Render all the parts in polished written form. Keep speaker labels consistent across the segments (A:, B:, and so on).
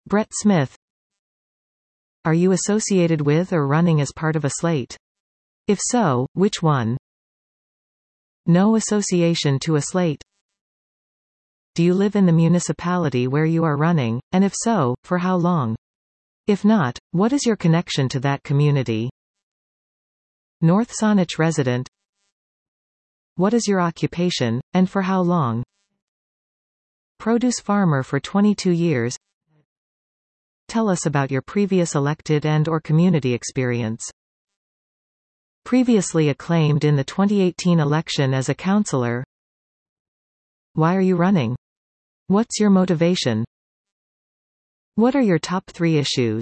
A: Brett Smith. Are you associated with or running as part of a slate? If so, which one? No association to a slate. Do you live in the municipality where you are running, and if so, for how long? If not, what is your connection to that community? North Saanich resident. What is your occupation, and for how long? Produce farmer for 22 years. Tell us about your previous elected and/or community experience. Previously acclaimed in the 2018 election as a councillor. Why are you running? What's your motivation? What are your top 3 issues?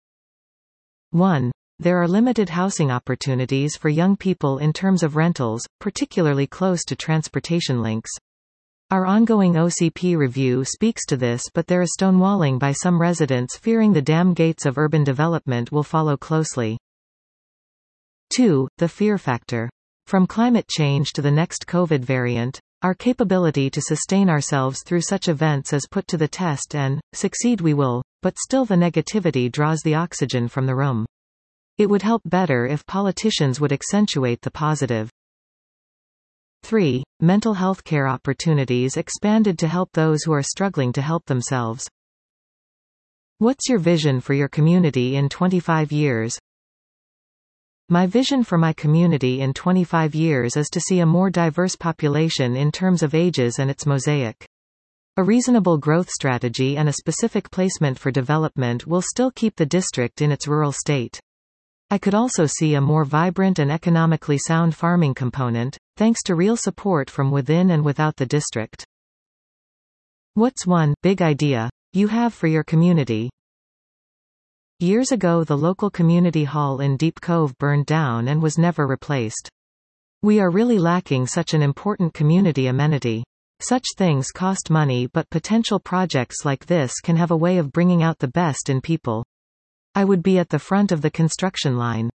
A: 1. There are limited housing opportunities for young people in terms of rentals, particularly close to transportation links. Our ongoing OCP review speaks to this, but there is stonewalling by some residents fearing the dam gates of urban development will follow closely. 2. The fear factor. From climate change to the next COVID variant, our capability to sustain ourselves through such events is put to the test and, succeed we will, but still the negativity draws the oxygen from the room. It would help better if politicians would accentuate the positive. 3. Mental health care opportunities expanded to help those who are struggling to help themselves. What's your vision for your community in 25 years? My vision for my community in 25 years is to see a more diverse population in terms of ages and its mosaic. A reasonable growth strategy and a specific placement for development will still keep the district in its rural state. I could also see a more vibrant and economically sound farming component, thanks to real support from within and without the district. What's one big idea you have for your community? Years ago, the local community hall in Deep Cove burned down and was never replaced. We are really lacking such an important community amenity. Such things cost money, but potential projects like this can have a way of bringing out the best in people. I would be at the front of the construction line.